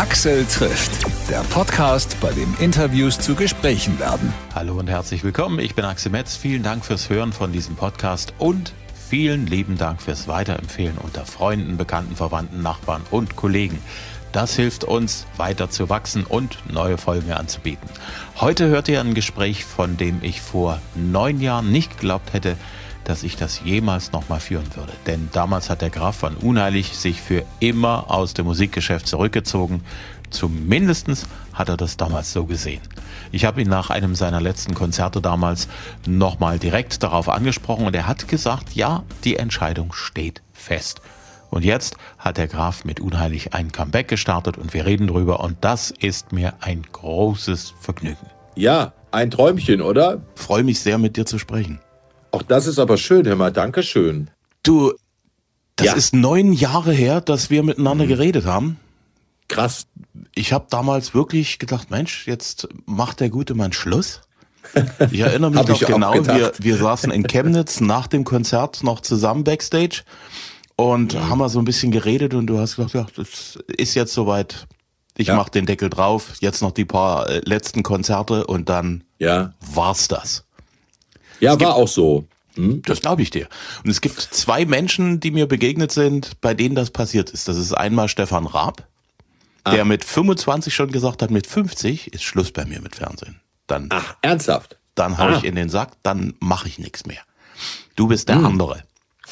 Axel trifft, der Podcast, bei dem Interviews zu Gesprächen werden. Hallo und herzlich willkommen, ich bin Axel Metz. Vielen Dank fürs Hören von diesem Podcast und vielen lieben Dank fürs Weiterempfehlen unter Freunden, Bekannten, Verwandten, Nachbarn und Kollegen. Das hilft uns, weiter zu wachsen und neue Folgen anzubieten. Heute hört ihr ein Gespräch, von dem ich vor 9 Jahren nicht geglaubt hätte, dass ich das jemals nochmal führen würde. Denn damals hat der Graf von Unheilig sich für immer aus dem Musikgeschäft zurückgezogen. Zumindest hat er das damals so gesehen. Ich habe ihn nach einem seiner letzten Konzerte damals nochmal direkt darauf angesprochen und er hat gesagt, ja, die Entscheidung steht fest. Und jetzt hat der Graf mit Unheilig ein Comeback gestartet und wir reden drüber und das ist mir ein großes Vergnügen. Ja, ein Träumchen, oder? Freue mich sehr, mit dir zu sprechen. Auch das ist aber schön, hör mal, danke schön. Du, das ist 9 Jahre her, dass wir miteinander geredet haben. Krass. Ich habe damals wirklich gedacht, Mensch, jetzt macht der gute Mann Schluss. Ich erinnere mich noch genau, wir saßen in Chemnitz nach dem Konzert noch zusammen Backstage und haben mal so ein bisschen geredet und du hast gesagt, ja, das ist jetzt soweit, ich mach den Deckel drauf, jetzt noch die paar letzten Konzerte und dann war's das. Ja, war auch so. Das glaube ich dir. Und es gibt 2 Menschen, die mir begegnet sind, bei denen das passiert ist. Das ist einmal Stefan Raab, der mit 25 schon gesagt hat, mit 50 ist Schluss bei mir mit Fernsehen. Dann, ernsthaft? Dann hau ich in den Sack, dann mache ich nichts mehr. Du bist der andere.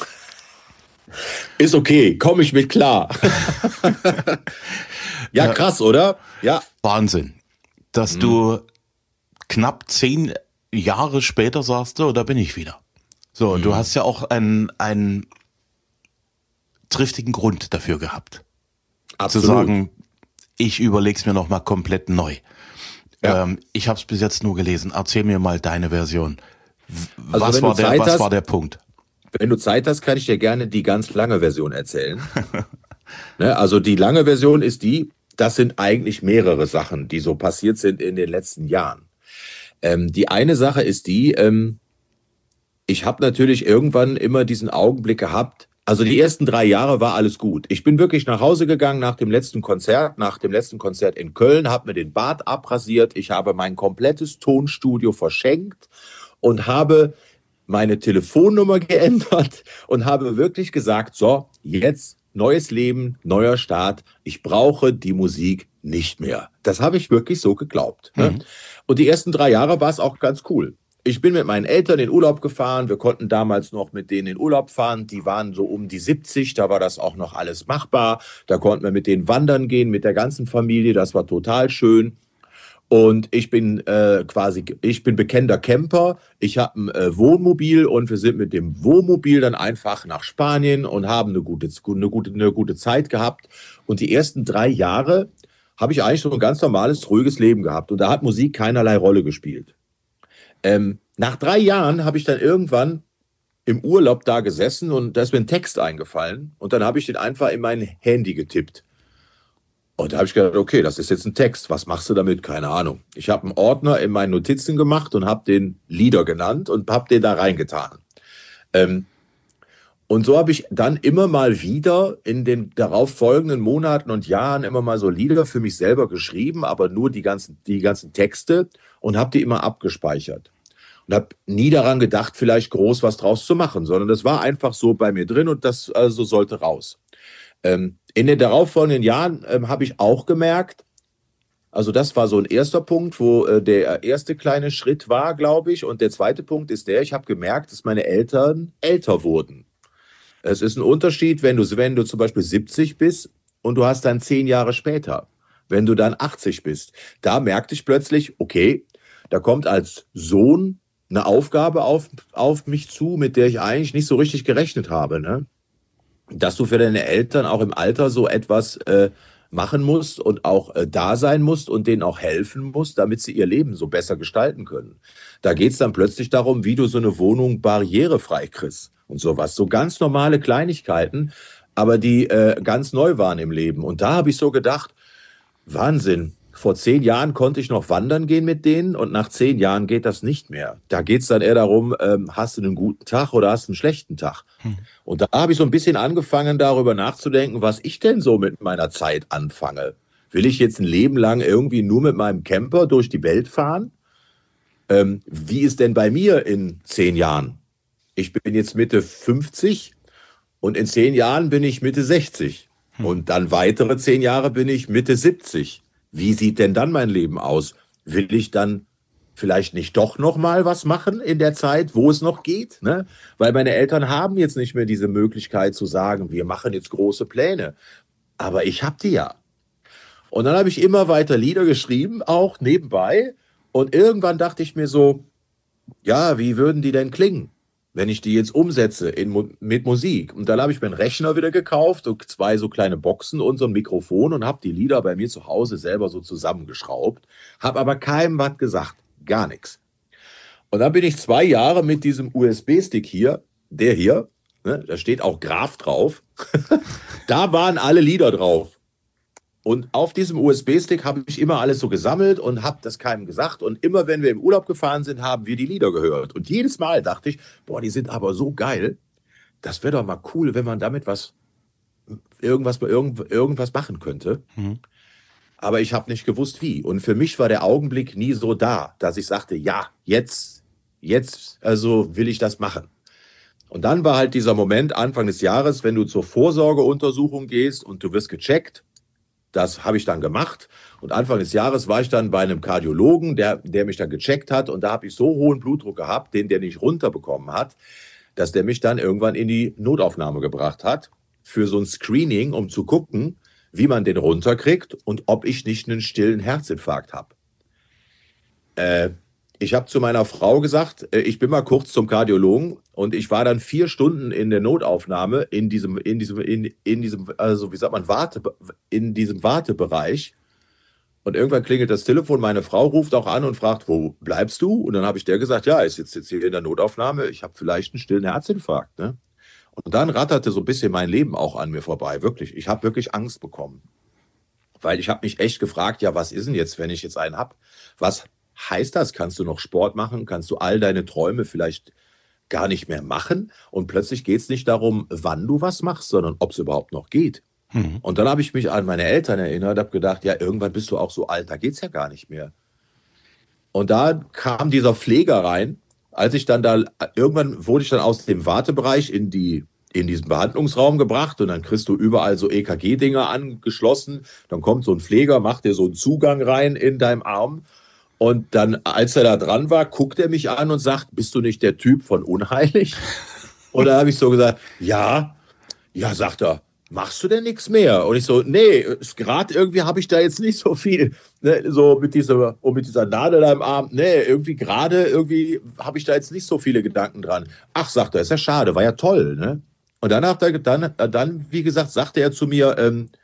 Ist okay, komme ich mit klar. Ja, krass, oder? Ja. Wahnsinn. Dass du knapp 10 Jahre später sagst, so, da bin ich wieder. So, und du hast ja auch einen triftigen Grund dafür gehabt. Absolut. Zu sagen, ich überleg's mir nochmal komplett neu. Ja. Ich habe es bis jetzt nur gelesen. Erzähl mir mal deine Version. Also was war der Punkt? Wenn du Zeit hast, kann ich dir gerne die ganz lange Version erzählen. Ne, also die lange Version ist das sind eigentlich mehrere Sachen, die so passiert sind in den letzten Jahren. Die eine Sache ist ich habe natürlich irgendwann immer diesen Augenblick gehabt, also die ersten 3 Jahre war alles gut. Ich bin wirklich nach Hause gegangen nach dem letzten Konzert in Köln, habe mir den Bart abrasiert, ich habe mein komplettes Tonstudio verschenkt und habe meine Telefonnummer geändert und habe wirklich gesagt, so, jetzt neues Leben, neuer Start, ich brauche die Musik nicht mehr. Das habe ich wirklich so geglaubt. Ne? Und die ersten 3 Jahre war es auch ganz cool. Ich bin mit meinen Eltern in Urlaub gefahren. Wir konnten damals noch mit denen in Urlaub fahren. Die waren so um die 70. Da war das auch noch alles machbar. Da konnten wir mit denen wandern gehen, mit der ganzen Familie. Das war total schön. Und ich bin bekennender Camper. Ich habe ein Wohnmobil und wir sind mit dem Wohnmobil dann einfach nach Spanien und haben eine gute Zeit gehabt. Und die ersten 3 Jahre habe ich eigentlich so ein ganz normales, ruhiges Leben gehabt. Und da hat Musik keinerlei Rolle gespielt. Nach 3 Jahren habe ich dann irgendwann im Urlaub da gesessen und da ist mir ein Text eingefallen. Und dann habe ich den einfach in mein Handy getippt. Und da habe ich gedacht, okay, das ist jetzt ein Text. Was machst du damit? Keine Ahnung. Ich habe einen Ordner in meinen Notizen gemacht und habe den Lieder genannt und habe den da reingetan. Und so habe ich dann immer mal wieder in den darauf folgenden Monaten und Jahren immer mal so Lieder für mich selber geschrieben, aber nur die ganzen Texte und habe die immer abgespeichert. Und habe nie daran gedacht, vielleicht groß was draus zu machen, sondern das war einfach so bei mir drin und das also sollte raus. In den darauffolgenden Jahren habe ich auch gemerkt, also das war so ein erster Punkt, wo der erste kleine Schritt war, glaube ich. Und der zweite Punkt ist ich habe gemerkt, dass meine Eltern älter wurden. Es ist ein Unterschied, wenn du zum Beispiel 70 bist und du hast dann 10 Jahre später, wenn du dann 80 bist. Da merkte ich plötzlich, okay, da kommt als Sohn eine Aufgabe auf mich zu, mit der ich eigentlich nicht so richtig gerechnet habe, ne? Dass du für deine Eltern auch im Alter so etwas machen musst und auch da sein musst und denen auch helfen musst, damit sie ihr Leben so besser gestalten können. Da geht's dann plötzlich darum, wie du so eine Wohnung barrierefrei kriegst und sowas. So ganz normale Kleinigkeiten, aber die ganz neu waren im Leben. Und da habe ich so gedacht, Wahnsinn. Vor 10 Jahren konnte ich noch wandern gehen mit denen und nach 10 Jahren geht das nicht mehr. Da geht's dann eher darum, hast du einen guten Tag oder hast du einen schlechten Tag? Und da habe ich so ein bisschen angefangen, darüber nachzudenken, was ich denn so mit meiner Zeit anfange. Will ich jetzt ein Leben lang irgendwie nur mit meinem Camper durch die Welt fahren? Wie ist denn bei mir in 10 Jahren? Ich bin jetzt Mitte 50 und in 10 Jahren bin ich Mitte 60. Und dann weitere 10 Jahre bin ich Mitte 70. Wie sieht denn dann mein Leben aus? Will ich dann vielleicht nicht doch noch mal was machen in der Zeit, wo es noch geht? Ne? Weil meine Eltern haben jetzt nicht mehr diese Möglichkeit zu sagen, wir machen jetzt große Pläne. Aber ich habe die ja. Und dann habe ich immer weiter Lieder geschrieben, auch nebenbei. Und irgendwann dachte ich mir so, ja, wie würden die denn klingen, wenn ich die jetzt umsetze mit Musik? Und dann habe ich mir einen Rechner wieder gekauft und 2 so kleine Boxen und so ein Mikrofon und habe die Lieder bei mir zu Hause selber so zusammengeschraubt, habe aber keinem was gesagt, gar nichts. Und dann bin ich 2 Jahre mit diesem USB-Stick hier, der hier, ne, da steht auch Graf drauf, da waren alle Lieder drauf. Und auf diesem USB-Stick habe ich immer alles so gesammelt und habe das keinem gesagt. Und immer, wenn wir im Urlaub gefahren sind, haben wir die Lieder gehört. Und jedes Mal dachte ich, boah, die sind aber so geil. Das wäre doch mal cool, wenn man damit irgendwas machen könnte. Aber ich habe nicht gewusst, wie. Und für mich war der Augenblick nie so da, dass ich sagte, ja, jetzt, also will ich das machen. Und dann war halt dieser Moment Anfang des Jahres, wenn du zur Vorsorgeuntersuchung gehst und du wirst gecheckt. Das habe ich dann gemacht und Anfang des Jahres war ich dann bei einem Kardiologen, der mich dann gecheckt hat und da habe ich so hohen Blutdruck gehabt, den der nicht runterbekommen hat, dass der mich dann irgendwann in die Notaufnahme gebracht hat für so ein Screening, um zu gucken, wie man den runterkriegt und ob ich nicht einen stillen Herzinfarkt habe. Ich habe zu meiner Frau gesagt, ich bin mal kurz zum Kardiologen und ich war dann 4 Stunden in der Notaufnahme in diesem, also wie sagt man, in diesem Wartebereich. Und irgendwann klingelt das Telefon, meine Frau ruft auch an und fragt, wo bleibst du? Und dann habe ich der gesagt, ja, ich sitze jetzt hier in der Notaufnahme, ich habe vielleicht einen stillen Herzinfarkt. Ne? Und dann ratterte so ein bisschen mein Leben auch an mir vorbei, wirklich. Ich habe wirklich Angst bekommen. Weil ich habe mich echt gefragt, ja, was ist denn jetzt, wenn ich jetzt einen habe? Was heißt das? Kannst du noch Sport machen? Kannst du all deine Träume vielleicht gar nicht mehr machen? Und plötzlich geht es nicht darum, wann du was machst, sondern ob es überhaupt noch geht. Und dann habe ich mich an meine Eltern erinnert, habe gedacht, ja, irgendwann bist du auch so alt, da geht es ja gar nicht mehr. Und da kam dieser Pfleger rein, als ich dann da, irgendwann wurde ich dann aus dem Wartebereich in diesen Behandlungsraum gebracht und dann kriegst du überall so EKG-Dinger angeschlossen, dann kommt so ein Pfleger, macht dir so einen Zugang rein in deinem Arm. Und dann, als er da dran war, guckt er mich an und sagt, bist du nicht der Typ von Unheilig? Und da habe ich so gesagt, ja, sagt er, machst du denn nichts mehr? Und ich so, nee, gerade irgendwie habe ich da jetzt nicht so viel, ne, so mit dieser Nadel da im Arm, nee, irgendwie habe ich da jetzt nicht so viele Gedanken dran. Ach, sagt er, ist ja schade, war ja toll, ne? Und danach, dann, wie gesagt, sagte er zu mir,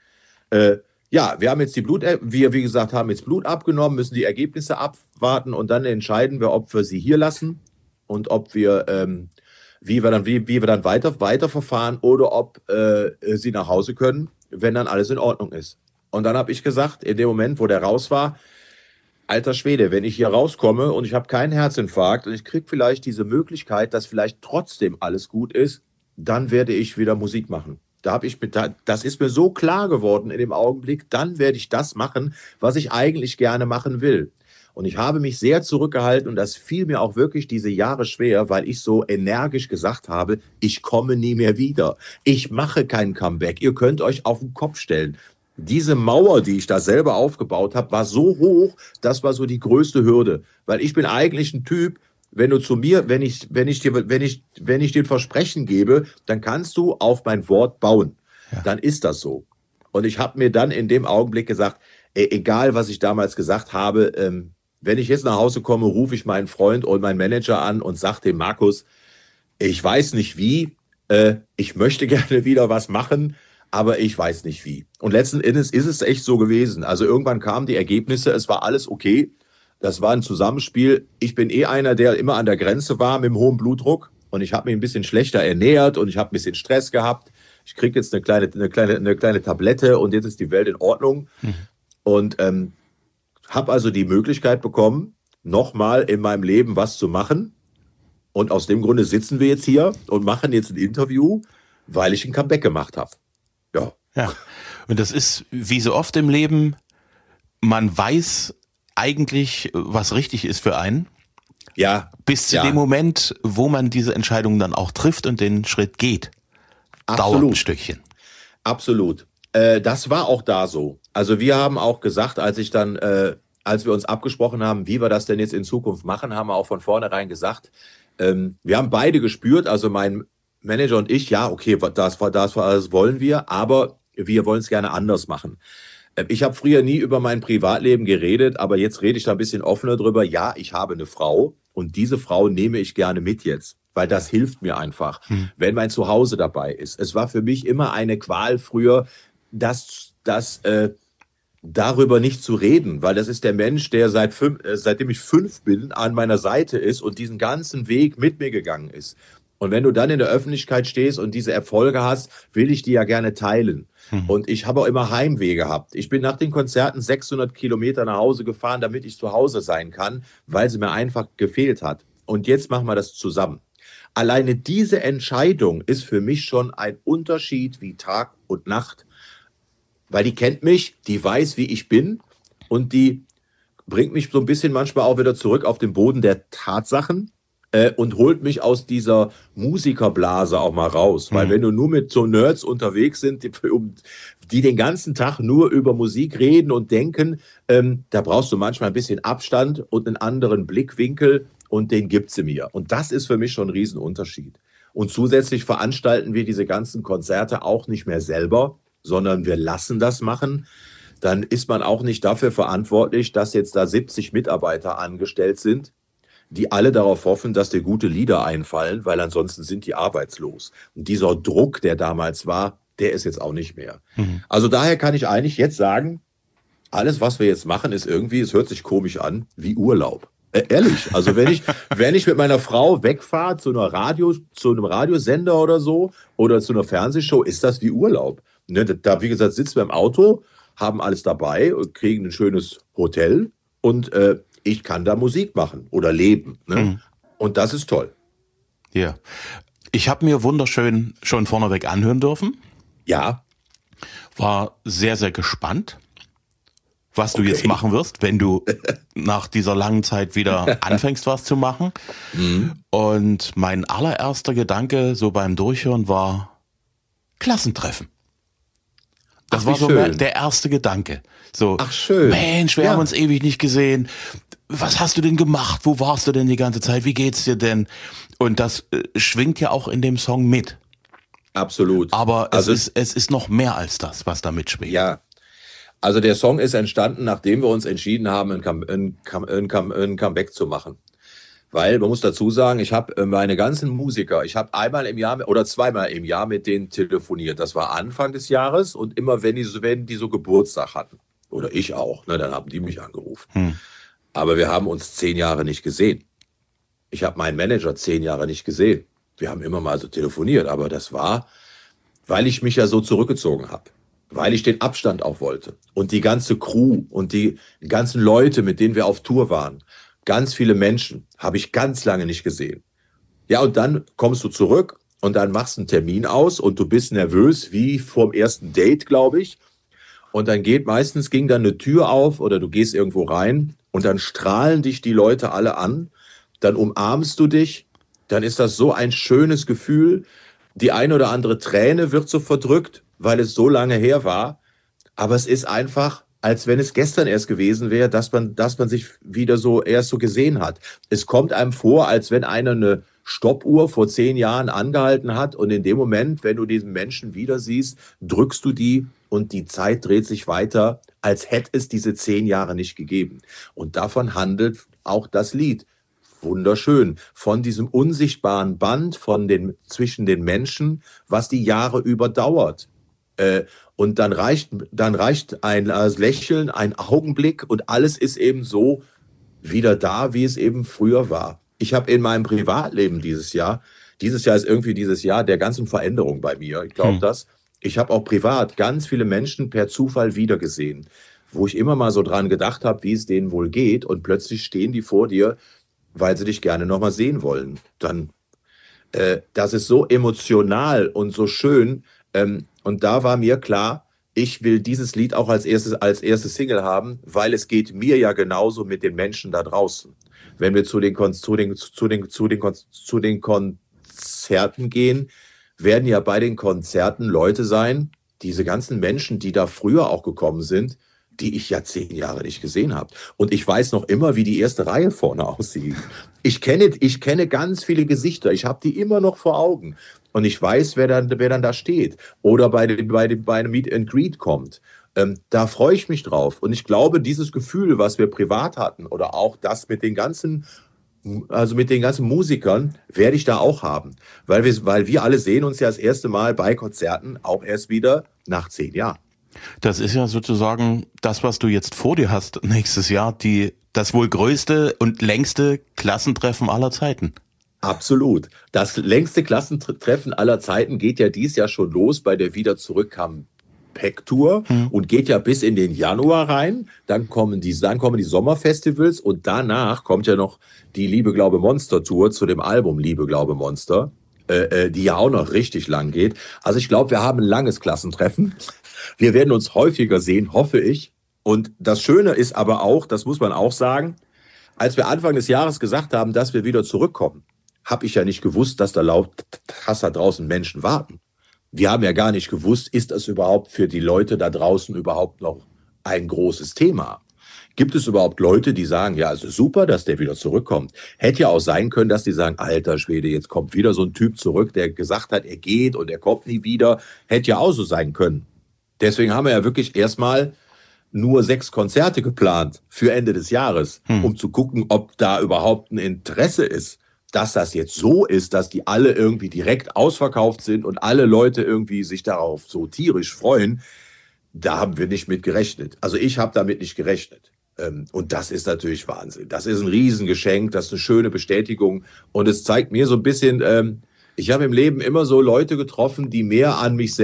ja, wir haben jetzt wie gesagt, haben jetzt Blut abgenommen, müssen die Ergebnisse abwarten und dann entscheiden wir, ob wir sie hier lassen und ob wir, wie wir dann weiter verfahren oder ob sie nach Hause können, wenn dann alles in Ordnung ist. Und dann habe ich gesagt, in dem Moment, wo der raus war, alter Schwede, wenn ich hier rauskomme und ich habe keinen Herzinfarkt und ich kriege vielleicht diese Möglichkeit, dass vielleicht trotzdem alles gut ist, dann werde ich wieder Musik machen. Das ist mir so klar geworden in dem Augenblick, dann werde ich das machen, was ich eigentlich gerne machen will. Und ich habe mich sehr zurückgehalten und das fiel mir auch wirklich diese Jahre schwer, weil ich so energisch gesagt habe, ich komme nie mehr wieder. Ich mache kein Comeback. Ihr könnt euch auf den Kopf stellen. Diese Mauer, die ich da selber aufgebaut habe, war so hoch, das war so die größte Hürde. Weil ich bin eigentlich ein Typ, wenn du zu mir, wenn ich dir ein Versprechen gebe, dann kannst du auf mein Wort bauen. Ja. Dann ist das so. Und ich habe mir dann in dem Augenblick gesagt, egal was ich damals gesagt habe, wenn ich jetzt nach Hause komme, rufe ich meinen Freund und meinen Manager an und sage dem Markus, ich weiß nicht wie, ich möchte gerne wieder was machen, aber ich weiß nicht wie. Und letzten Endes ist es echt so gewesen. Also irgendwann kamen die Ergebnisse, es war alles okay. Das war ein Zusammenspiel. Ich bin einer, der immer an der Grenze war mit dem hohen Blutdruck und ich habe mich ein bisschen schlechter ernährt und ich habe ein bisschen Stress gehabt. Ich kriege jetzt eine kleine Tablette und jetzt ist die Welt in Ordnung. Und habe also die Möglichkeit bekommen, nochmal in meinem Leben was zu machen. Und aus dem Grunde sitzen wir jetzt hier und machen jetzt ein Interview, weil ich ein Comeback gemacht habe. Ja. Und das ist wie so oft im Leben man weiß eigentlich, was richtig ist für einen. Ja. Bis zu dem Moment, wo man diese Entscheidung dann auch trifft und den Schritt geht. Absolut. Dauert ein Stückchen. Absolut. Das war auch da so. Also wir haben auch gesagt, als wir uns abgesprochen haben, wie wir das denn jetzt in Zukunft machen, haben wir auch von vornherein gesagt, wir haben beide gespürt, also mein Manager und ich, ja, okay, das wollen wir, aber wir wollen es gerne anders machen. Ich habe früher nie über mein Privatleben geredet, aber jetzt rede ich da ein bisschen offener drüber. Ja, ich habe eine Frau und diese Frau nehme ich gerne mit jetzt, weil das hilft mir einfach, wenn mein Zuhause dabei ist. Es war für mich immer eine Qual früher, darüber nicht zu reden, weil das ist der Mensch, der seitdem ich 5 bin, an meiner Seite ist und diesen ganzen Weg mit mir gegangen ist. Und wenn du dann in der Öffentlichkeit stehst und diese Erfolge hast, will ich die ja gerne teilen. Und ich habe auch immer Heimweh gehabt. Ich bin nach den Konzerten 600 Kilometer nach Hause gefahren, damit ich zu Hause sein kann, weil sie mir einfach gefehlt hat. Und jetzt machen wir das zusammen. Alleine diese Entscheidung ist für mich schon ein Unterschied wie Tag und Nacht. Weil die kennt mich, die weiß, wie ich bin und die bringt mich so ein bisschen manchmal auch wieder zurück auf den Boden der Tatsachen und holt mich aus dieser Musikerblase auch mal raus. Weil wenn du nur mit so Nerds unterwegs sind, die den ganzen Tag nur über Musik reden und denken, da brauchst du manchmal ein bisschen Abstand und einen anderen Blickwinkel und den gibt sie mir. Und das ist für mich schon ein Riesenunterschied. Und zusätzlich veranstalten wir diese ganzen Konzerte auch nicht mehr selber, sondern wir lassen das machen, dann ist man auch nicht dafür verantwortlich, dass jetzt da 70 Mitarbeiter angestellt sind, die alle darauf hoffen, dass dir gute Lieder einfallen, weil ansonsten sind die arbeitslos. Und dieser Druck, der damals war, der ist jetzt auch nicht mehr. Also daher kann ich eigentlich jetzt sagen, alles, was wir jetzt machen, ist irgendwie, es hört sich komisch an, wie Urlaub. Ehrlich, also wenn ich mit meiner Frau wegfahre zu einem Radiosender oder so oder zu einer Fernsehshow, ist das wie Urlaub. Ne, da, wie gesagt, sitzen wir im Auto, haben alles dabei und kriegen ein schönes Hotel und ich kann da Musik machen oder leben. Ne? Und das ist toll. Ja. Ich habe mir wunderschön schon vorneweg anhören dürfen. Ja. War sehr, sehr gespannt, was du jetzt machen wirst, wenn du nach dieser langen Zeit wieder anfängst, was zu machen. Und mein allererster Gedanke so beim Durchhören war Klassentreffen. Das war so der erste Gedanke. So, ach schön. Mensch, wir haben uns ewig nicht gesehen. Was hast du denn gemacht? Wo warst du denn die ganze Zeit? Wie geht's dir denn? Und das schwingt ja auch in dem Song mit. Absolut. Aber es ist noch mehr als das, was da mitschwingt. Ja. Also der Song ist entstanden, nachdem wir uns entschieden haben, ein Comeback zu machen. Weil, man muss dazu sagen, ich habe meine ganzen Musiker, ich habe einmal im Jahr oder zweimal im Jahr mit denen telefoniert. Das war Anfang des Jahres und immer, wenn die so Geburtstag hatten. Oder ich auch, ne, dann haben die mich angerufen. Aber wir haben uns 10 Jahre nicht gesehen. Ich habe meinen Manager 10 Jahre nicht gesehen. Wir haben immer mal so telefoniert, aber das war, weil ich mich ja so zurückgezogen habe. Weil ich den Abstand auch wollte. Und die ganze Crew und die ganzen Leute, mit denen wir auf Tour waren, ganz viele Menschen habe ich ganz lange nicht gesehen. Ja, und dann kommst du zurück und dann machst du einen Termin aus und du bist nervös, wie vorm ersten Date, glaube ich. Und dann ging dann eine Tür auf oder du gehst irgendwo rein und dann strahlen dich die Leute alle an. Dann umarmst du dich. Dann ist das so ein schönes Gefühl. Die eine oder andere Träne wird so verdrückt, weil es so lange her war. Aber es ist einfach, als wenn es gestern erst gewesen wäre, dass man sich wieder so erst so gesehen hat. Es kommt einem vor, als wenn einer eine Stoppuhr vor 10 Jahren angehalten hat und in dem Moment, wenn du diesen Menschen wieder siehst, drückst du die und die Zeit dreht sich weiter, als hätte es diese 10 Jahre nicht gegeben. Und davon handelt auch das Lied. Wunderschön. Von diesem unsichtbaren Band zwischen den Menschen, was die Jahre überdauert. Und dann reicht ein Lächeln, ein Augenblick und alles ist eben so wieder da, wie es eben früher war. Ich habe in meinem Privatleben dieses Jahr ist irgendwie dieses Jahr der ganzen Veränderung bei mir. Ich glaube das. Ich habe auch privat ganz viele Menschen per Zufall wiedergesehen, wo ich immer mal so dran gedacht habe, wie es denen wohl geht und plötzlich stehen die vor dir, weil sie dich gerne noch mal sehen wollen. Dann, das ist so emotional und so schön. Und da war mir klar, ich will dieses Lied auch als erstes Single haben, weil es geht mir ja genauso mit den Menschen da draußen. Wenn wir zu den Konzerten gehen, werden ja bei den Konzerten Leute sein, diese ganzen Menschen, die da früher auch gekommen sind, die ich ja 10 Jahre nicht gesehen habe. Und ich weiß noch immer, wie die erste Reihe vorne aussieht. Ich kenne ganz viele Gesichter. Ich habe die immer noch vor Augen. Und ich weiß, wer dann da steht. Oder bei einem Meet and Greet kommt. Da freue ich mich drauf. Und ich glaube, dieses Gefühl, was wir privat hatten, oder auch das mit den ganzen Musikern, werde ich da auch haben. Weil wir alle sehen uns ja das erste Mal bei Konzerten auch erst wieder nach 10 Jahren. Das ist ja sozusagen das, was du jetzt vor dir hast nächstes Jahr, das wohl größte und längste Klassentreffen aller Zeiten. Absolut. Das längste Klassentreffen aller Zeiten geht ja dieses Jahr schon los bei der Wieder zurück Comeback-Tour und geht ja bis in den Januar rein. Dann kommen die Sommerfestivals und danach kommt ja noch die Liebe, Glaube, Monster-Tour zu dem Album Liebe, Glaube, Monster, die ja auch noch richtig lang geht. Also ich glaube, wir haben ein langes Klassentreffen. Wir werden uns häufiger sehen, hoffe ich. Und das Schöne ist aber auch, das muss man auch sagen, als wir Anfang des Jahres gesagt haben, dass wir wieder zurückkommen, habe ich ja nicht gewusst, dass da draußen Menschen warten. Wir haben ja gar nicht gewusst, ist das überhaupt für die Leute da draußen überhaupt noch ein großes Thema? Gibt es überhaupt Leute, die sagen, ja, es ist super, dass der wieder zurückkommt? Hätte ja auch sein können, dass die sagen, alter Schwede, jetzt kommt wieder so ein Typ zurück, der gesagt hat, er geht und er kommt nie wieder. Hätte ja auch so sein können. Deswegen haben wir ja wirklich erstmal nur 6 Konzerte geplant für Ende des Jahres, um zu gucken, ob da überhaupt ein Interesse ist. Dass das jetzt so ist, dass die alle irgendwie direkt ausverkauft sind und alle Leute irgendwie sich darauf so tierisch freuen, da haben wir nicht mit gerechnet. Also ich habe damit nicht gerechnet. Und das ist natürlich Wahnsinn. Das ist ein Riesengeschenk, das ist eine schöne Bestätigung. Und es zeigt mir so ein bisschen, ich habe im Leben immer so Leute getroffen, die mehr an mich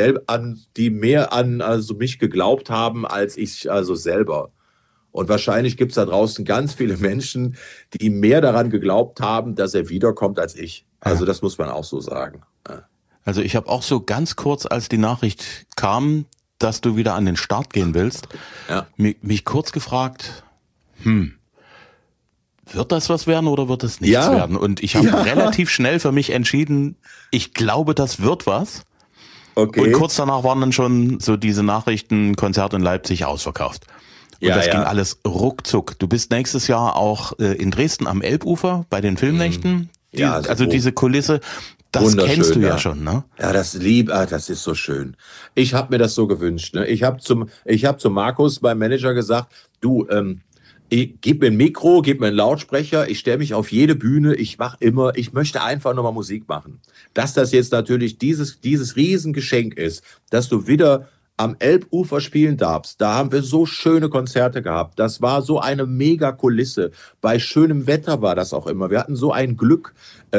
mich geglaubt haben, als ich also selber. Und wahrscheinlich gibt es da draußen ganz viele Menschen, die mehr daran geglaubt haben, dass er wiederkommt als ich. Also das muss man auch so sagen. Ja. Also ich habe auch so ganz kurz, als die Nachricht kam, dass du wieder an den Start gehen willst, mich kurz gefragt, wird das was werden oder wird es nichts werden? Und ich habe relativ schnell für mich entschieden, ich glaube, das wird was. Okay. Und kurz danach waren dann schon so diese Nachrichten, Konzert in Leipzig ausverkauft. Und das ging alles ruckzuck. Du bist nächstes Jahr auch in Dresden am Elbufer bei den Filmnächten. Diese Kulisse, das kennst du ja schon, ne? Ja, das ist so schön. Ich habe mir das so gewünscht. Ne? Ich hab zum Markus, meinem Manager, gesagt, du, gib mir ein Mikro, gib mir einen Lautsprecher, ich stelle mich auf jede Bühne, ich möchte einfach nochmal Musik machen. Dass das jetzt natürlich dieses Riesengeschenk ist, dass du wieder am Elbufer spielen darfst. Da haben wir so schöne Konzerte gehabt. Das war so eine mega Kulisse. Bei schönem Wetter war das auch immer. Wir hatten so ein Glück.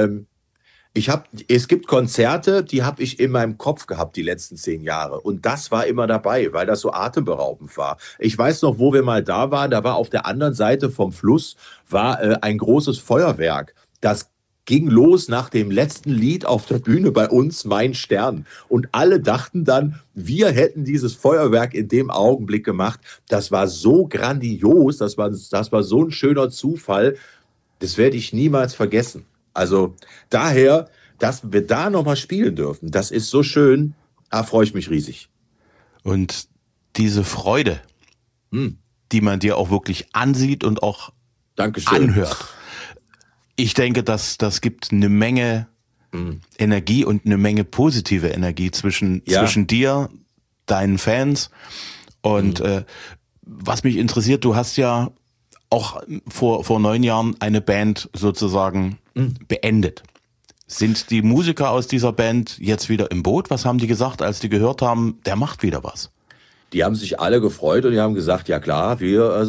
Es gibt Konzerte, die habe ich in meinem Kopf gehabt die letzten 10 Jahre. Und das war immer dabei, weil das so atemberaubend war. Ich weiß noch, wo wir mal da waren. Da war auf der anderen Seite vom Fluss ein großes Feuerwerk. Das ging los nach dem letzten Lied auf der Bühne bei uns, Mein Stern. Und alle dachten dann, wir hätten dieses Feuerwerk in dem Augenblick gemacht. Das war so grandios, das war so ein schöner Zufall. Das werde ich niemals vergessen. Also daher, dass wir da nochmal spielen dürfen, das ist so schön, da freue ich mich riesig. Und diese Freude, die man dir auch wirklich ansieht und auch anhört. Ich denke, das gibt eine Menge Energie und eine Menge positive Energie zwischen dir, deinen Fans. Und was mich interessiert, du hast ja auch vor 9 Jahren eine Band sozusagen beendet. Sind die Musiker aus dieser Band jetzt wieder im Boot? Was haben die gesagt, als die gehört haben, der macht wieder was? Die haben sich alle gefreut und die haben gesagt, ja klar, wir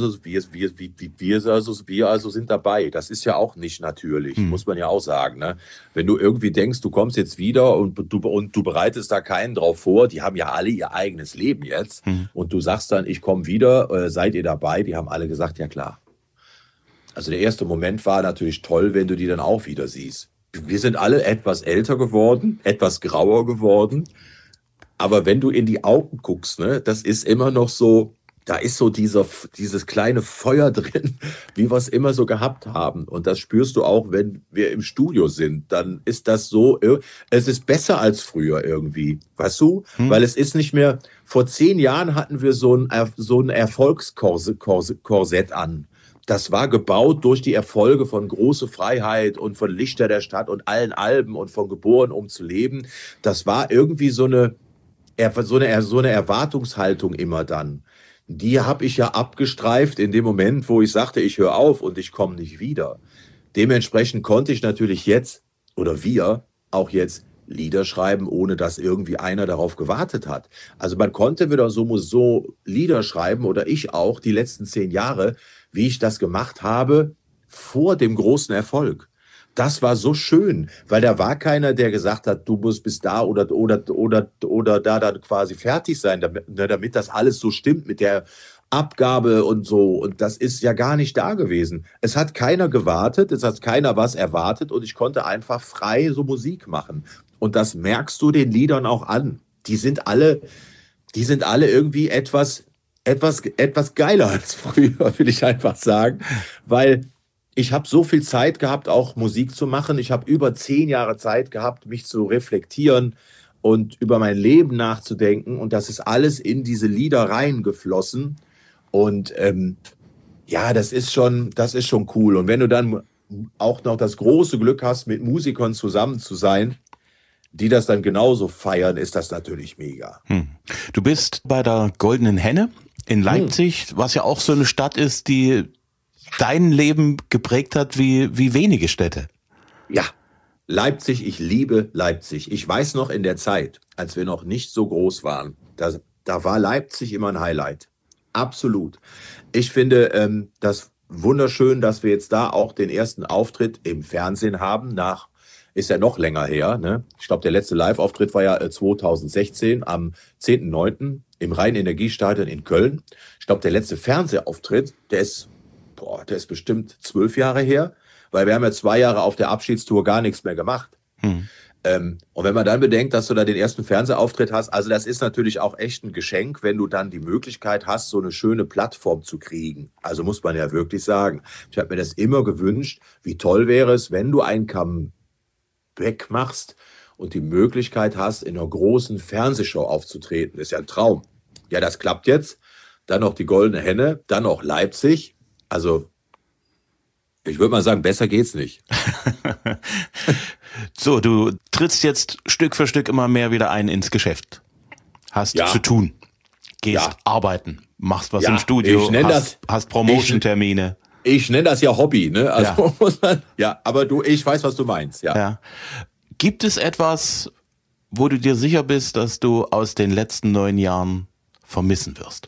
sind dabei. Das ist ja auch nicht natürlich, muss man ja auch sagen. Ne? Wenn du irgendwie denkst, du kommst jetzt wieder und du bereitest da keinen drauf vor, die haben ja alle ihr eigenes Leben jetzt. Und du sagst dann, ich komme wieder, seid ihr dabei? Die haben alle gesagt, ja klar. Also der erste Moment war natürlich toll, wenn du die dann auch wieder siehst. Wir sind alle etwas älter geworden, etwas grauer geworden. Aber wenn du in die Augen guckst, ne, das ist immer noch so, da ist so dieses kleine Feuer drin, wie wir es immer so gehabt haben. Und das spürst du auch, wenn wir im Studio sind. Dann ist das so, es ist besser als früher irgendwie, weißt du? Weil es ist nicht mehr, vor 10 Jahren hatten wir so ein Erfolgskorsett an. Das war gebaut durch die Erfolge von Große Freiheit und von Lichter der Stadt und allen Alben und von Geboren um zu leben. Das war irgendwie so eine Erwartungshaltung immer dann. Die habe ich ja abgestreift in dem Moment, wo ich sagte, ich höre auf und ich komme nicht wieder. Dementsprechend konnte ich natürlich jetzt, oder wir auch jetzt, Lieder schreiben, ohne dass irgendwie einer darauf gewartet hat. Also man konnte wieder so Lieder schreiben, oder ich auch, die letzten 10 Jahre, wie ich das gemacht habe, vor dem großen Erfolg. Das war so schön, weil da war keiner, der gesagt hat, du musst bis da oder da dann quasi fertig sein, damit das alles so stimmt mit der Abgabe und so. Und das ist ja gar nicht da gewesen. Es hat keiner gewartet, es hat keiner was erwartet und ich konnte einfach frei so Musik machen. Und das merkst du den Liedern auch an. Die sind alle irgendwie etwas geiler als früher, will ich einfach sagen, weil ich habe so viel Zeit gehabt, auch Musik zu machen. Ich habe über 10 Jahre Zeit gehabt, mich zu reflektieren und über mein Leben nachzudenken. Und das ist alles in diese Lieder reingeflossen. Und ja, das ist schon cool. Und wenn du dann auch noch das große Glück hast, mit Musikern zusammen zu sein, die das dann genauso feiern, ist das natürlich mega. Du bist bei der Goldenen Henne in Leipzig, was ja auch so eine Stadt ist, die dein Leben geprägt hat wie wenige Städte. Ja, Leipzig, ich liebe Leipzig. Ich weiß noch in der Zeit, als wir noch nicht so groß waren, da war Leipzig immer ein Highlight. Absolut. Ich finde das wunderschön, dass wir jetzt da auch den ersten Auftritt im Fernsehen haben. Ist ja noch länger her, ne? Ich glaube, der letzte Live-Auftritt war ja 2016 am 10.9. im Rhein-Energiestadion in Köln. Ich glaube, der letzte Fernsehauftritt, der ist bestimmt 12 Jahre her, weil wir haben ja 2 Jahre auf der Abschiedstour gar nichts mehr gemacht. Und wenn man dann bedenkt, dass du da den ersten Fernsehauftritt hast, also das ist natürlich auch echt ein Geschenk, wenn du dann die Möglichkeit hast, so eine schöne Plattform zu kriegen. Also muss man ja wirklich sagen. Ich habe mir das immer gewünscht, wie toll wäre es, wenn du ein Comeback machst und die Möglichkeit hast, in einer großen Fernsehshow aufzutreten. Das ist ja ein Traum. Ja, das klappt jetzt. Dann noch die Goldene Henne, dann noch Leipzig. Also, ich würde mal sagen, besser geht's nicht. So, du trittst jetzt Stück für Stück immer mehr wieder ein ins Geschäft. Hast zu tun. Gehst arbeiten. Machst was im Studio. Hast Promotion-Termine. Ich nenne das ja Hobby, ne? Also muss man, aber ich weiß, was du meinst, ja. Gibt es etwas, wo du dir sicher bist, dass du aus den letzten 9 Jahren vermissen wirst?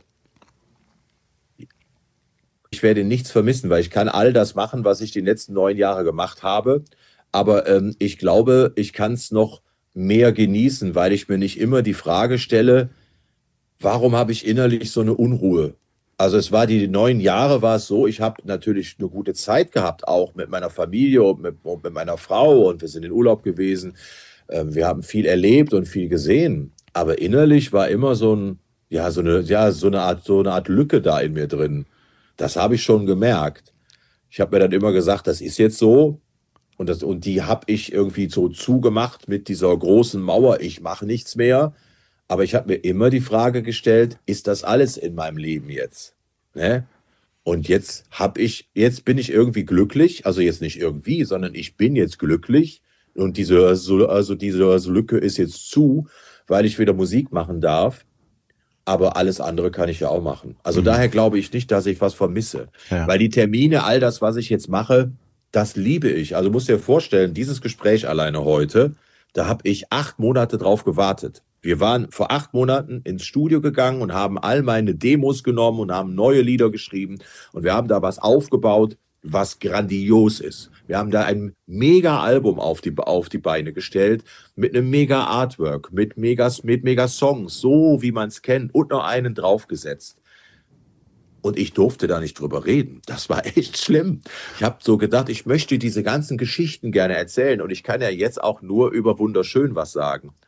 Ich werde nichts vermissen, weil ich kann all das machen, was ich die letzten 9 Jahre gemacht habe. Aber ich glaube, ich kann es noch mehr genießen, weil ich mir nicht immer die Frage stelle, warum habe ich innerlich so eine Unruhe? Also es war die 9 Jahre war es so, ich habe natürlich eine gute Zeit gehabt, auch mit meiner Familie und mit meiner Frau, und wir sind in Urlaub gewesen. Wir haben viel erlebt und viel gesehen. Aber innerlich war immer so eine Art Lücke da in mir drin. Das habe ich schon gemerkt. Ich habe mir dann immer gesagt, das ist jetzt so. Und die habe ich irgendwie so zugemacht mit dieser großen Mauer. Ich mache nichts mehr. Aber ich habe mir immer die Frage gestellt, ist das alles in meinem Leben jetzt? Ne? Und jetzt bin ich irgendwie glücklich. Also jetzt nicht irgendwie, sondern ich bin jetzt glücklich. Und diese Lücke ist jetzt zu, weil ich wieder Musik machen darf. Aber alles andere kann ich ja auch machen. Also daher glaube ich nicht, dass ich was vermisse. Ja. Weil die Termine, all das, was ich jetzt mache, das liebe ich. Also musst dir vorstellen, dieses Gespräch alleine heute, da habe ich 8 Monate drauf gewartet. Wir waren vor 8 Monaten ins Studio gegangen und haben all meine Demos genommen und haben neue Lieder geschrieben. Und wir haben da was aufgebaut, was grandios ist. Wir haben da ein Mega-Album auf die Beine gestellt, mit einem Mega-Artwork, mit Mega-Songs, so wie man es kennt, und noch einen draufgesetzt. Und ich durfte da nicht drüber reden. Das war echt schlimm. Ich habe so gedacht, ich möchte diese ganzen Geschichten gerne erzählen. Und ich kann ja jetzt auch nur über Wunderschön was sagen.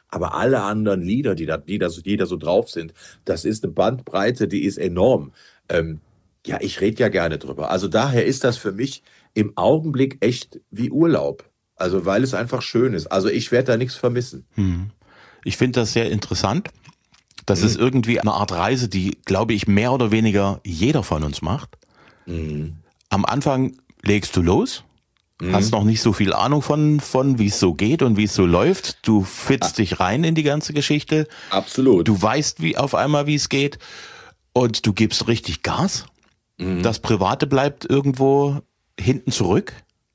Aber alle anderen Lieder, die da so drauf sind, das ist eine Bandbreite, die ist enorm. Ja, ich rede ja gerne drüber. Also daher ist das für mich im Augenblick echt wie Urlaub. Also weil es einfach schön ist. Also ich werde da nichts vermissen. Ich finde das sehr interessant. Das ist irgendwie eine Art Reise, die, glaube ich, mehr oder weniger jeder von uns macht. Am Anfang legst du los, hast noch nicht so viel Ahnung von wie es so geht und wie es so läuft. Du fitzt dich rein in die ganze Geschichte. Absolut. Du weißt auf einmal, wie es geht und du gibst richtig Gas. Das Private bleibt irgendwo hinten zurück.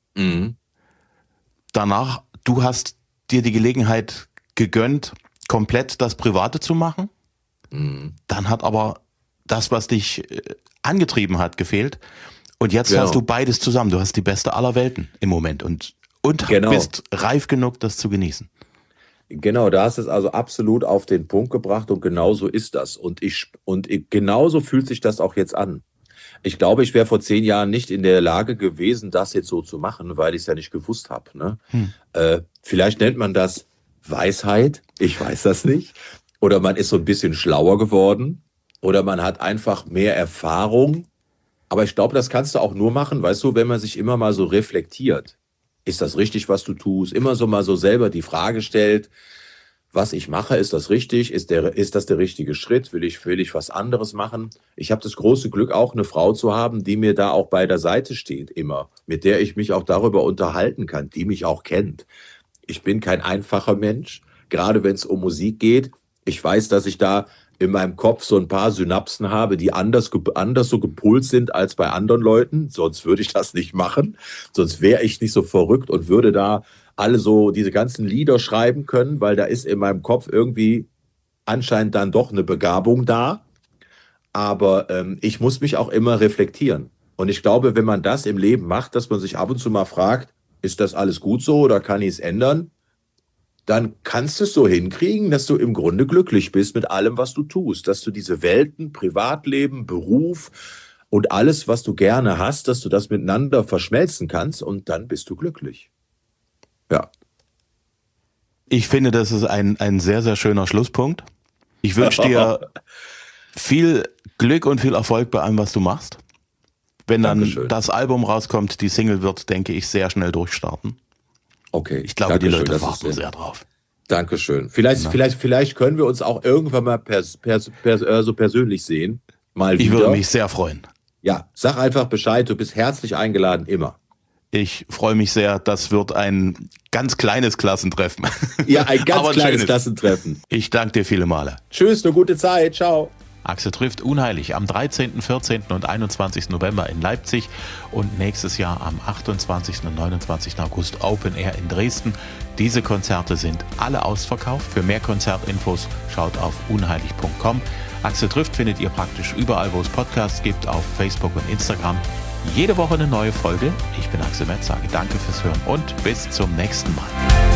Danach, du hast dir die Gelegenheit gegönnt, komplett das Private zu machen. Dann hat aber das, was dich angetrieben hat, gefehlt. Und jetzt hast du beides zusammen. Du hast die beste aller Welten im Moment und bist reif genug, das zu genießen. Genau, da hast du es also absolut auf den Punkt gebracht und genau so ist das. Und genauso fühlt sich das auch jetzt an. Ich glaube, ich wäre vor 10 Jahren nicht in der Lage gewesen, das jetzt so zu machen, weil ich es ja nicht gewusst habe. Ne? Vielleicht nennt man das Weisheit, ich weiß das nicht. Oder man ist so ein bisschen schlauer geworden. Oder man hat einfach mehr Erfahrung. Aber ich glaube, das kannst du auch nur machen, weißt du, wenn man sich immer mal so reflektiert. Ist das richtig, was du tust? Immer so mal so selber die Frage stellt, was ich mache, ist das richtig? Ist das der richtige Schritt? Will ich was anderes machen? Ich habe das große Glück, auch eine Frau zu haben, die mir da auch bei der Seite steht, immer. Mit der ich mich auch darüber unterhalten kann, die mich auch kennt. Ich bin kein einfacher Mensch, gerade wenn es um Musik geht. Ich weiß, dass ich da in meinem Kopf so ein paar Synapsen habe, die anders so gepolt sind als bei anderen Leuten. Sonst würde ich das nicht machen. Sonst wäre ich nicht so verrückt und würde da alle so diese ganzen Lieder schreiben können, weil da ist in meinem Kopf irgendwie anscheinend dann doch eine Begabung da. Aber ich muss mich auch immer reflektieren. Und ich glaube, wenn man das im Leben macht, dass man sich ab und zu mal fragt, ist das alles gut so oder kann ich es ändern? Dann kannst du es so hinkriegen, dass du im Grunde glücklich bist mit allem, was du tust. Dass du diese Welten, Privatleben, Beruf und alles, was du gerne hast, dass du das miteinander verschmelzen kannst und dann bist du glücklich. Ja. Ich finde, das ist ein sehr, sehr schöner Schlusspunkt. Ich wünsche dir viel Glück und viel Erfolg bei allem, was du machst. Wenn dann das Album rauskommt, die Single wird, denke ich, sehr schnell durchstarten. Okay. Ich glaube, die Leute warten sehr drauf. Dankeschön. Vielleicht können wir uns auch irgendwann mal so persönlich sehen. Mal wieder. Ich würde mich sehr freuen. Ja, sag einfach Bescheid, du bist herzlich eingeladen, immer. Ich freue mich sehr, das wird ein ganz kleines Klassentreffen. Ja, ein ganz kleines Klassentreffen. Ich danke dir viele Male. Tschüss, eine gute Zeit, ciao. Axel trifft Unheilig am 13., 14. und 21. November in Leipzig und nächstes Jahr am 28. und 29. August Open Air in Dresden. Diese Konzerte sind alle ausverkauft. Für mehr Konzertinfos schaut auf unheilig.com. Axel trifft findet ihr praktisch überall, wo es Podcasts gibt, auf Facebook und Instagram. Jede Woche eine neue Folge. Ich bin Axel Metz, sage danke fürs Hören und bis zum nächsten Mal.